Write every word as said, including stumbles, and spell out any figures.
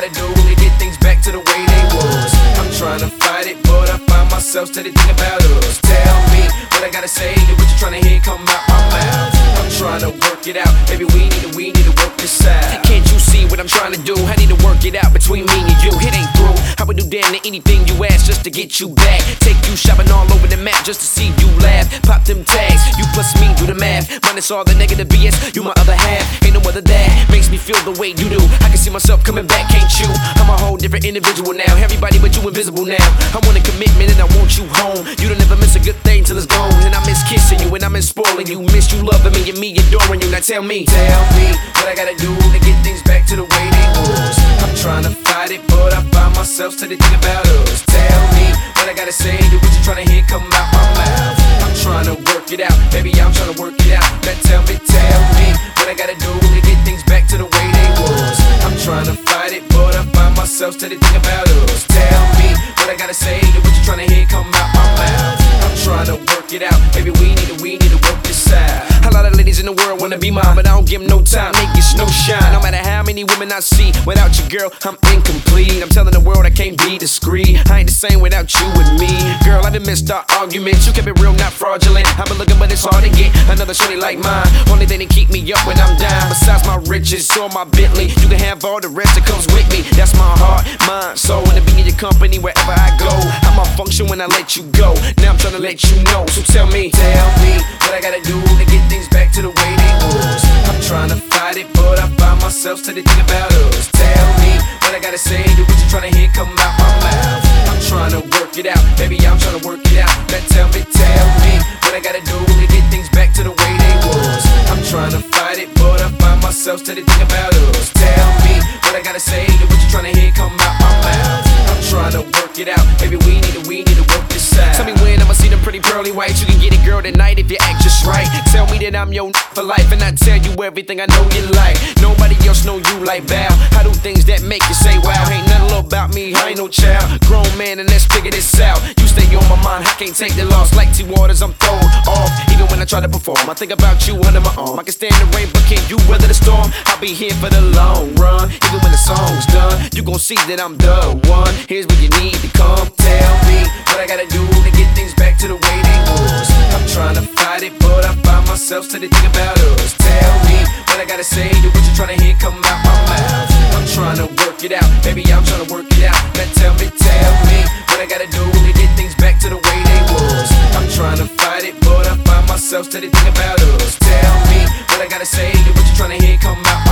gotta do to get things back to the way they was. I'm trying to fight it, but I find myself steady thinking about us. Tell me what I gotta say, that what you trying to hear come out my mouth. I'm trying to work it out, baby, we need to, we need to work this out. Can't you see what I'm trying to do? I need to work it out between me and you. It ain't through, I would do damn near anything you ask just to get you back. Take you shopping all over the map just to see you laugh. Pop them tags, you plus me, do the math. Minus all the negative B S, you my other half. Ain't no other that makes me feel the way you do. I can see myself coming back, can't you? I'm a whole different individual now. Everybody but you invisible now. I want a commitment and I want you home. You don't ever miss a good thing till it's gone. And I miss kissing you and I miss spoiling you. Miss you loving me and me adoring you. Now tell me, tell me what I gotta do to get things back to the way they was. I'm trying to fight it, but I find myself steady thinking about us. Tell me what I gotta say, that what you trying to hear come out my mouth. I'm trying to work it out, baby, I'm trying to work it out. Now tell me, tell me what I gotta do to get things back to the way they was. I'm trying to fight it, but I find myself steady thinking about us. Tell me what I gotta say, that what you trying to hear come out my mouth. I'm trying to work it out, baby, we need to, we need to work this out. A lot of ladies in the world wanna be mine, but I don't give them no time, they get no shine. No matter how many women I see, without you, girl, I'm incomplete. I'm telling the world I can't be discreet. I ain't the same without you and me. Girl, I done missed our arguments. You kept it real, not fraudulent. I've been looking, but it's hard to get another shorty like mine. Only thing that keep me up when I'm down, besides my riches or my Bentley, you can have all the rest that comes with me. That's my heart, mind, soul, and to be in your company wherever I go. I'ma function when I let you go. Now I'm trying to let you know. So tell me, tell me what I gotta do to get things back to the way they was. I'm trying to fight it, but I find myself steady thinking about us. Tell me what I gotta say, that what you trying to hear come out my mouth. I'm trying to work it out, baby, I'm trying to work it out. Now tell me, tell me what I gotta do to get things back to the way they was. I'm trying to fight it, but I find myself steady thinking about us. Tell me what I gotta say, that what you trying to hear come out my mouth. I'm trying to work it out, baby, we need to, we need to work this out. Tell me when I'ma see them pretty pearly whites. You can get it, girl, tonight if you act just right. Tell me that I'm your n for life, and I tell you everything I know you like. Nobody else know you like Val. I do things that make you say wow. Ain't nothing little about me, I ain't no child. Grown man, and let's figure this out. You stay on my mind, I can't take the loss. Like T-Waters, I'm thrown off. Even when I try to perform, I think about you under my arm. I can stand the rain, but can you weather the storm? I'll be here for the long run. Even when the song's done, you gon' see that I'm the one. Here's where you need to come. Tell me what I gotta do to get things back to the way they was. I'm trying to fight it, but I find myself steady thinking about us. Tell me what I gotta say, that what you trying to hear come out my mouth. I'm trying to work it out, baby, I'm trying to work it out. Now tell me, tell me what I gotta do to get things back to the way they was. I'm trying to fight it, but I find myself steady thinking about us. Tell me what I gotta say, that what you trying to hear come out my mouth.